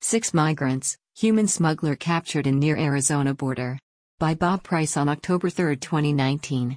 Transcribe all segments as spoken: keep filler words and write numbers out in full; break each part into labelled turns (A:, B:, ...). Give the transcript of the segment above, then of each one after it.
A: Six migrants, human smuggler captured in near Arizona border. By Bob Price on October third, twenty nineteen.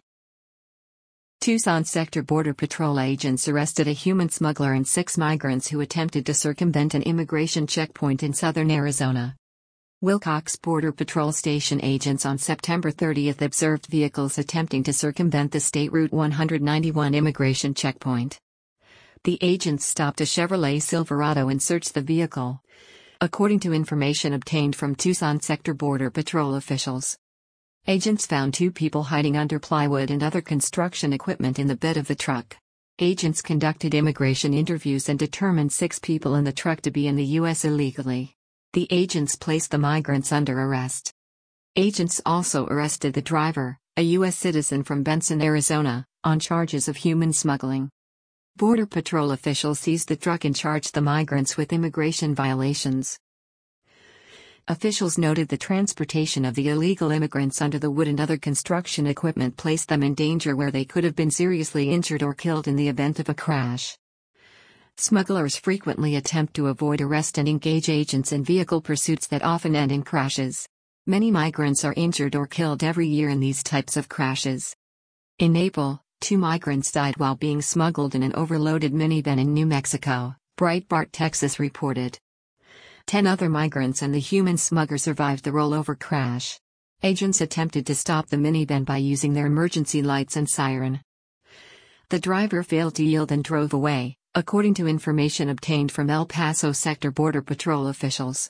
A: Tucson Sector Border Patrol agents arrested a human smuggler and six migrants who attempted to circumvent an immigration checkpoint in southern Arizona. Willcox Border Patrol Station agents on September thirtieth observed vehicles attempting to circumvent the State Route one ninety-one immigration checkpoint. The agents stopped a Chevrolet Silverado and searched the vehicle, according to information obtained from Tucson Sector Border Patrol officials. Agents found two people hiding under plywood and other construction equipment in the bed of the truck. Agents conducted immigration interviews and determined six people in the truck to be in the U S illegally. The agents placed the migrants under arrest. Agents also arrested the driver, a U S citizen from Benson, Arizona, on charges of human smuggling. Border Patrol officials seized the truck and charged the migrants with immigration violations. Officials noted the transportation of the illegal immigrants under the wood and other construction equipment placed them in danger where they could have been seriously injured or killed in the event of a crash. Smugglers frequently attempt to avoid arrest and engage agents in vehicle pursuits that often end in crashes. Many migrants are injured or killed every year in these types of crashes. In April, two migrants died while being smuggled in an overloaded minivan in New Mexico, Breitbart Texas reported. Ten other migrants and the human smuggler survived the rollover crash. Agents attempted to stop the minivan by using their emergency lights and siren. The driver failed to yield and drove away, according to information obtained from El Paso Sector Border Patrol officials.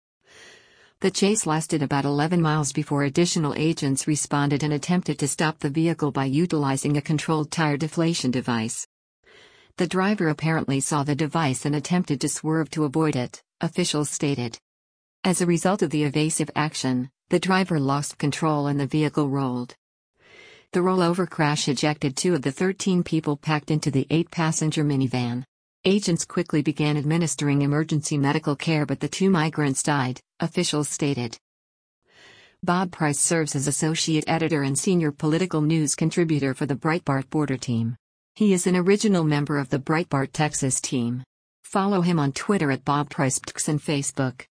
A: The chase lasted about eleven miles before additional agents responded and attempted to stop the vehicle by utilizing a controlled tire deflation device. The driver apparently saw the device and attempted to swerve to avoid it, officials stated. As a result of the evasive action, the driver lost control and the vehicle rolled. The rollover crash ejected two of the thirteen people packed into the eight-passenger minivan. Agents quickly began administering emergency medical care, but the two migrants died, officials stated. Bob Price serves as associate editor and senior political news contributor for the Breitbart Border team. He is an original member of the Breitbart Texas team. Follow him on Twitter at Bob Price and Facebook.